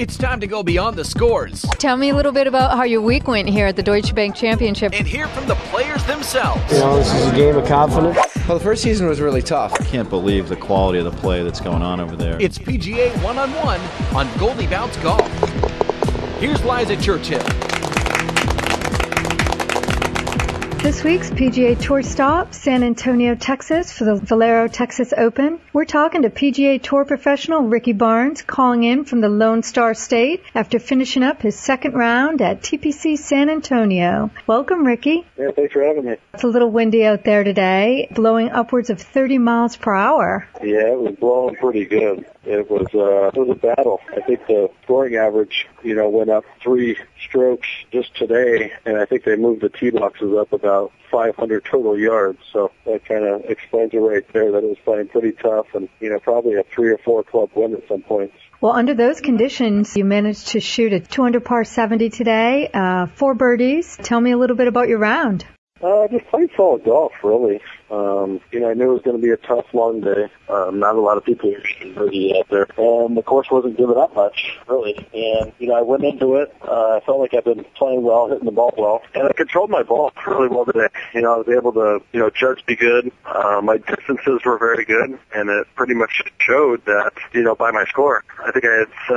It's time to go beyond the scores. Tell me a little bit about how your week went here at the Deutsche Bank Championship. And hear from the players themselves. This is a game of confidence. Well, the first season was really tough. I can't believe the quality of the play that's going on over there. It's PGA One-on-One on Goldie Bounce Golf. Here's Liza Churchill. This week's PGA Tour stop, San Antonio, Texas, for the Valero Texas Open. We're talking to PGA Tour professional Ricky Barnes, calling in from the Lone Star State after finishing up his second round at TPC San Antonio. Welcome, Ricky. Yeah, thanks for having me. It's a little windy out there today, blowing upwards of 30 miles per hour. Yeah, it was blowing pretty good. It was a battle. I think the scoring average, went up 3 strokes just today, and I think they moved the tee boxes up about 500 total yards. So that kind of explains it right there that it was playing pretty tough and, probably a 3 or 4 club win at some points. Well, under those conditions, you managed to shoot a 200 par 70 today, 4 birdies. Tell me a little bit about your round. Just played solid golf, really. I knew it was going to be a tough, long day. Not a lot of people were shooting birdie out there. And the course wasn't giving up much, really. And, I went into it. I felt like I've been playing well, hitting the ball well. And I controlled my ball really well today. I was able to, judge be good. My distances were very good. And it pretty much showed that, by my score. I think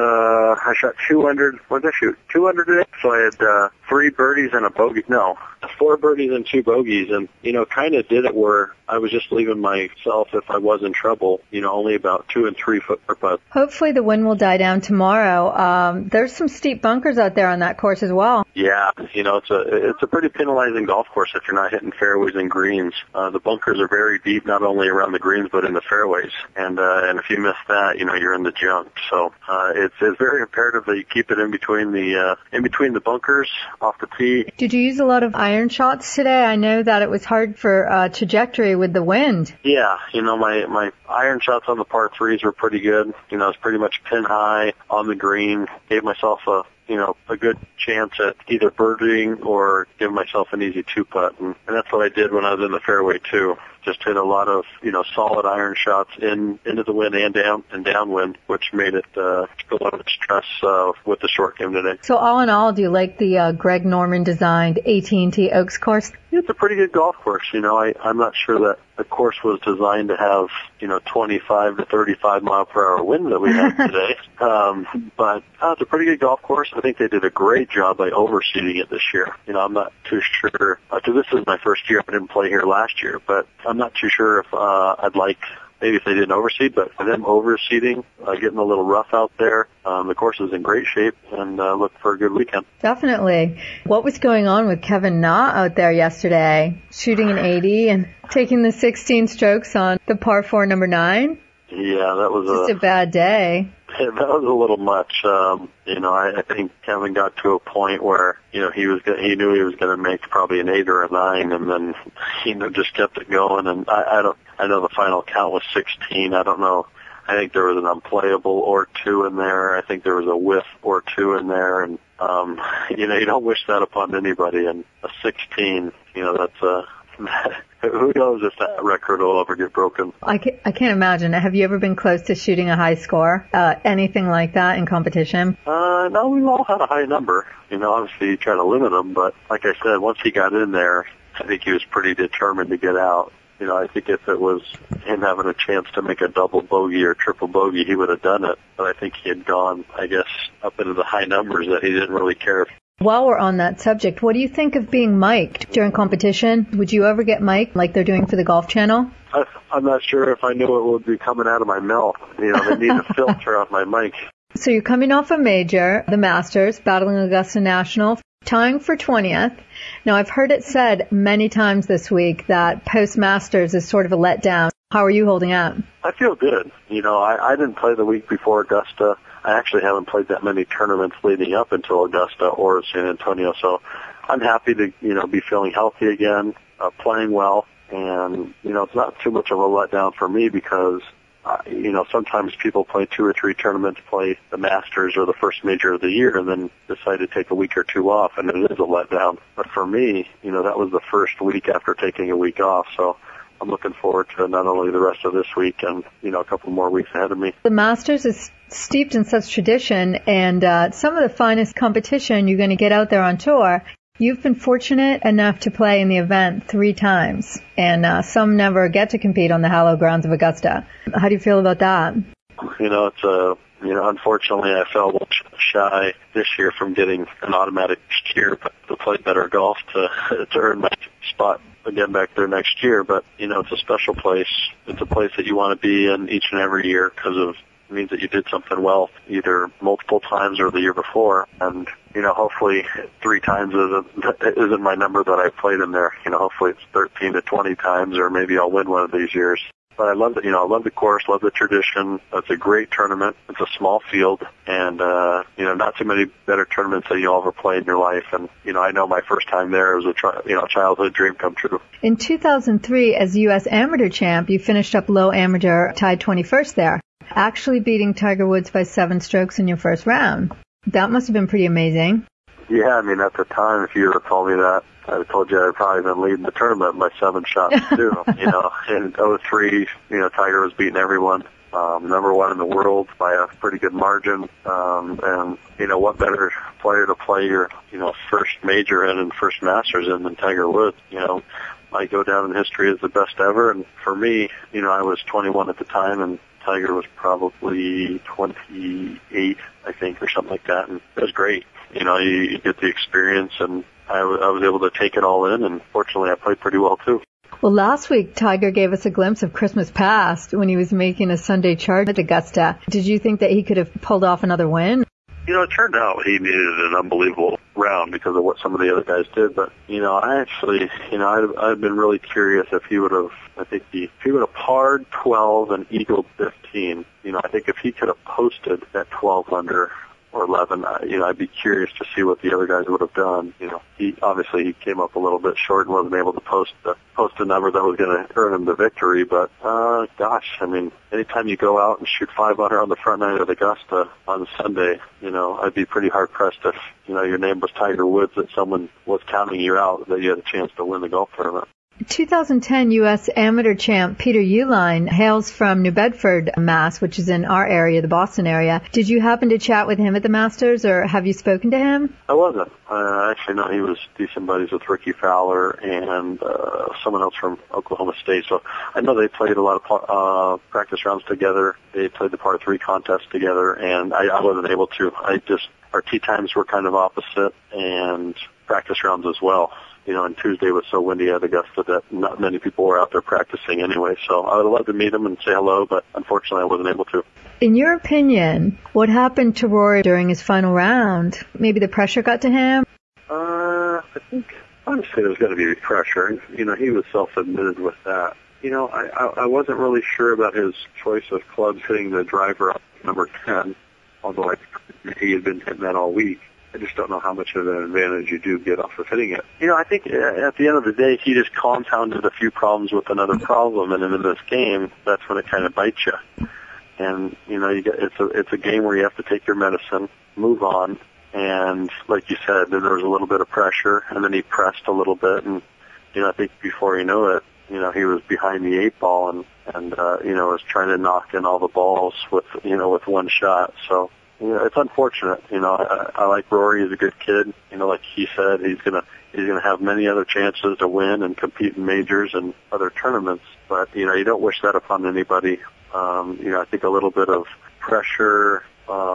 I shot 200. What did I shoot? 200 today. So I had 3 birdies and a bogey. No, 4 birdies and 2 bogeys. And, kind of did it where I was just leaving myself, if I was in trouble, only about 2 and 3 foot per putt. Hopefully the wind will die down tomorrow. There's some steep bunkers out there on that course as well. Yeah, it's a pretty penalizing golf course if you're not hitting fairways and greens. The bunkers are very deep, not only around the greens but in the fairways. And if you miss that, you're in the junk. So it's very imperative that you keep it in between the bunkers off the tee. Did you use a lot of iron shots today? I know that it was hard for trajectory with the wind. Yeah, my iron shots on the par 3s were pretty good. It was pretty much pin high on the green. Gave myself a good chance at either birdieing or giving myself an easy 2-putt. And that's what I did when I was in the fairway too. Just hit a lot of, solid iron shots into the wind and downwind, which made it a lot of stress with the short game today. So all in all, do you like the Greg Norman designed AT&T Oaks course? It's a pretty good golf course. I'm not sure that the course was designed to have, 25 to 35 mile per hour wind that we had today. But it's a pretty good golf course. I think they did a great job by overseeding it this year. I'm not too sure, because this is my first year. I didn't play here last year, but I'm not too sure if I'd like maybe if they didn't overseed, but for them overseeding, getting a little rough out there. The course is in great shape and look for a good weekend. Definitely. What was going on with Kevin Na out there yesterday, shooting an 80 and taking the 16 strokes on the par 4 number 9? Yeah, that was just a bad day. That was a little much. I think Kevin got to a point where, he knew he was going to make probably an 8 or a 9, and then, just kept it going. And I know the final count was 16. I don't know. I think there was an unplayable or 2 in there. I think there was a whiff or 2 in there. And, you don't wish that upon anybody. And a 16, that's who knows if that record will ever get broken. I can't imagine. Have you ever been close to shooting a high score? Anything like that in competition? No, we've all had a high number. Obviously you try to limit them, but like I said, once he got in there, I think he was pretty determined to get out. I think if it was him having a chance to make a double bogey or triple bogey, he would have done it. But I think he had gone, up into the high numbers that he didn't really care. While we're on that subject, what do you think of being mic'd during competition? Would you ever get mic'd like they're doing for the Golf Channel? I'm not sure if I knew it would be coming out of my mouth. They need a filter on my mic. So you're coming off a major, the Masters, battling Augusta National, tying for 20th. Now, I've heard it said many times this week that post-Masters is sort of a letdown. How are you holding up? I feel good. I didn't play the week before Augusta. I actually haven't played that many tournaments leading up until Augusta or San Antonio, so I'm happy to, be feeling healthy again, playing well, and, it's not too much of a letdown for me because, sometimes people play 2 or 3 tournaments, play the Masters or the first major of the year, and then decide to take a week or 2 off, and it is a letdown. But for me, that was the first week after taking a week off, so I'm looking forward to not only the rest of this week and, a couple more weeks ahead of me. The Masters is steeped in such tradition, and some of the finest competition you're going to get out there on tour. You've been fortunate enough to play in the event 3 times, and some never get to compete on the hallowed grounds of Augusta. How do you feel about that? It's unfortunately I fell shy this year from getting an automatic next year, but to play better golf to earn my spot again back there next year. But, it's a special place. It's a place that you want to be in each and every year because it means that you did something well either multiple times or the year before. And, hopefully 3 times isn't my number that I played in there. Hopefully it's 13 to 20 times, or maybe I'll win one of these years. But I love it. I love the course, love the tradition. It's a great tournament. It's a small field, and not too many better tournaments that you'll ever play in your life. And I know my first time there was a childhood dream come true. In 2003, as U.S. Amateur champ, you finished up low amateur, tied 21st there, actually beating Tiger Woods by 7 strokes in your first round. That must have been pretty amazing. Yeah, at the time, if you would have told me that, I would have told you I'd probably been leading the tournament by 7 shots too. In 2003, Tiger was beating everyone, number 1 in the world by a pretty good margin. And what better player to play your, first major in and first Masters in than Tiger Woods? Might go down in history as the best ever. And for me, I was 21 at the time, and Tiger was probably 28, I think, or something like that. And it was great. You get the experience, and I was able to take it all in, and fortunately I played pretty well too. Well, last week Tiger gave us a glimpse of Christmas past when he was making a Sunday charge at Augusta. Did you think that he could have pulled off another win? It turned out he needed an unbelievable round because of what some of the other guys did. But, I actually, I'd been really curious if he would have, if he would have parred 12 and eagled 15, I think if he could have posted at 12 under or 11, I'd be curious to see what the other guys would have done. He came up a little bit short and wasn't able to post a number that was going to earn him the victory. But anytime you go out and shoot 5 under on the front nine at Augusta on Sunday, I'd be pretty hard pressed if your name was Tiger Woods, that someone was counting you out, that you had a chance to win the golf tournament. 2010 U.S. Amateur champ Peter Uihlein hails from New Bedford, Mass., which is in our area, the Boston area. Did you happen to chat with him at the Masters, or have you spoken to him? I wasn't. I actually know he was decent buddies with Ricky Fowler and someone else from Oklahoma State. So I know they played a lot of practice rounds together. They played the par 3 contest together, and I wasn't able to. Our tee times were kind of opposite, and practice rounds as well. And Tuesday was so windy at Augusta that not many people were out there practicing anyway. So I would love to meet him and say hello, but unfortunately I wasn't able to. In your opinion, what happened to Rory during his final round? Maybe the pressure got to him? I think, honestly, there's got to be pressure. He was self-admitted with that. I wasn't really sure about his choice of clubs hitting the driver up number 10, although he had been hitting that all week. I just don't know how much of an advantage you do get off of hitting it. I think at the end of the day, he just compounded a few problems with another problem, and in this game, that's when it kind of bites you. And it's a game where you have to take your medicine, move on, and like you said, there was a little bit of pressure, and then he pressed a little bit, and I think before you knew it, he was behind the 8 ball, and was trying to knock in all the balls with one shot. So. It's unfortunate. I like Rory. He's a good kid. Like he said, he's gonna have many other chances to win and compete in majors and other tournaments. But you don't wish that upon anybody. I think a little bit of pressure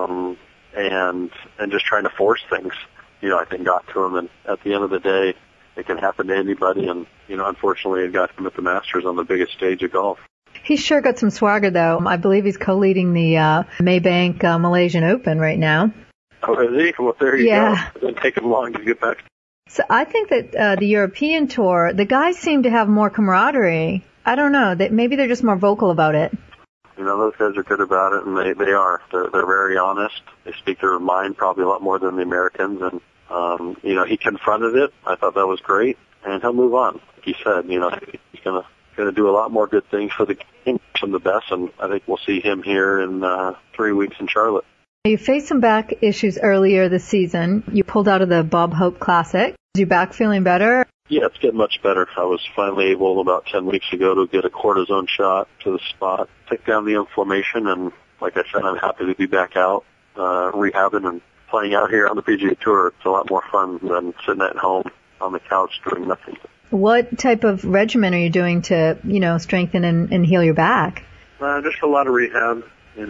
and just trying to force things, I think got to him. And at the end of the day, it can happen to anybody. And unfortunately, it got him at the Masters on the biggest stage of golf. He's sure got some swagger, though. I believe he's co-leading the Maybank Malaysian Open right now. Oh, is he? Well, there you go. It doesn't take him long to get back. So I think that the European Tour, the guys seem to have more camaraderie. I don't know. Maybe they're just more vocal about it. Those guys are good about it, and they are. They're very honest. They speak their mind probably a lot more than the Americans. And, he confronted it. I thought that was great. And he'll move on. Like he said, he's going to do a lot more good things for the game from the best, and I think we'll see him here in 3 weeks in Charlotte. You faced some back issues earlier this season. You pulled out of the Bob Hope Classic. Is your back feeling better? Yeah, it's getting much better. I was finally able about 10 weeks ago to get a cortisone shot to the spot, take down the inflammation, and like I said, I'm happy to be back out, rehabbing and playing out here on the PGA Tour. It's a lot more fun than sitting at home on the couch doing nothing. What type of regimen are you doing to, strengthen and heal your back? Just a lot of rehab,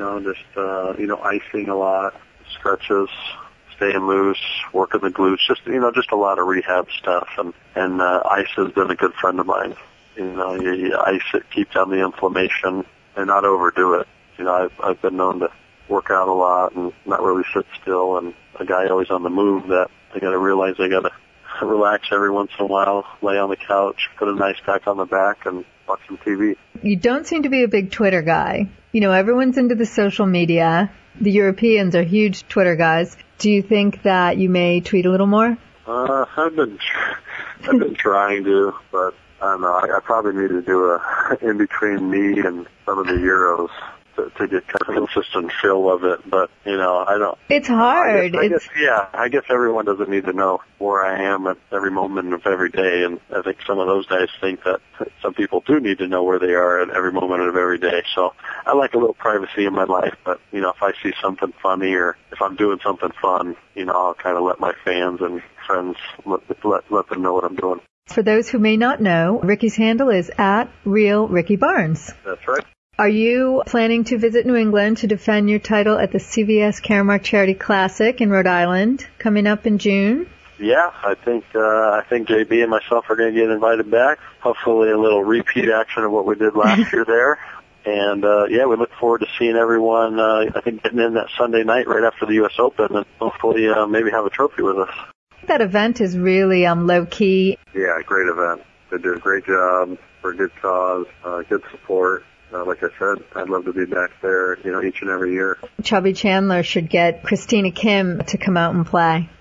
icing a lot, stretches, staying loose, working the glutes, just a lot of rehab stuff. And ice has been a good friend of mine. You ice it, keep down the inflammation, and not overdo it. I've been known to work out a lot and not really sit still, and a guy always on the move that I got to realize I got to relax every once in a while, lay on the couch, put a nice pack on the back, and watch some TV. You don't seem to be a big Twitter guy. Everyone's into the social media. The Europeans are huge Twitter guys. Do you think that you may tweet a little more? I've been trying to, but I don't know. I probably need to do a in between me and some of the Euros to get kind of consistent feel of it. But I don't. It's hard. I guess everyone doesn't need to know where I am at every moment of every day, and I think some of those guys think that some people do need to know where they are at every moment of every day. So I like a little privacy in my life, but if I see something funny or if I'm doing something fun, I'll kind of let my fans and friends let them know what I'm doing. For those who may not know, Ricky's handle is @RealRickyBarnes. That's right. Are you planning to visit New England to defend your title at the CVS Caremark Charity Classic in Rhode Island coming up in June? Yeah, I think JB and myself are going to get invited back. Hopefully a little repeat action of what we did last year there. And, we look forward to seeing everyone, I think getting in that Sunday night right after the U.S. Open and hopefully maybe have a trophy with us. That event is really low-key. Yeah, great event. They did a great job for a good cause, good support. Like I said, I'd love to be back there, each and every year. Chubby Chandler should get Christina Kim to come out and play.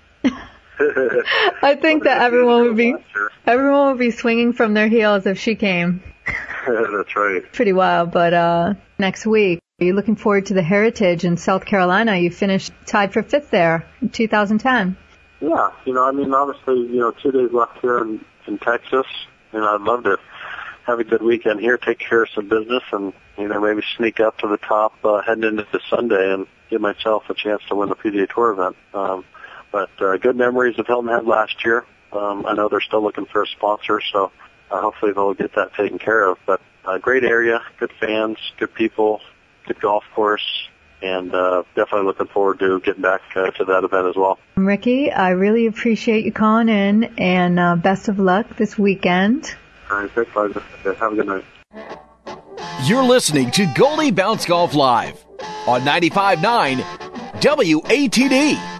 I think that everyone would be swinging from their heels if she came. That's right. Pretty wild, but next week, are you looking forward to the Heritage in South Carolina? You finished tied for 5th there in 2010. Yeah, obviously, 2 days left here in Texas, I'd love to have a good weekend here, take care of some business, and maybe sneak up to the top heading into this Sunday and give myself a chance to win the PGA Tour event. But good memories of Hilton Head last year. I know they're still looking for a sponsor, so hopefully they'll get that taken care of. But great area, good fans, good people, good golf course, and definitely looking forward to getting back to that event as well. Ricky, I really appreciate you calling in, and best of luck this weekend. All right, thanks, Liza. Have a good night. You're listening to Goldie Bounce Golf Live on 95.9 WATD.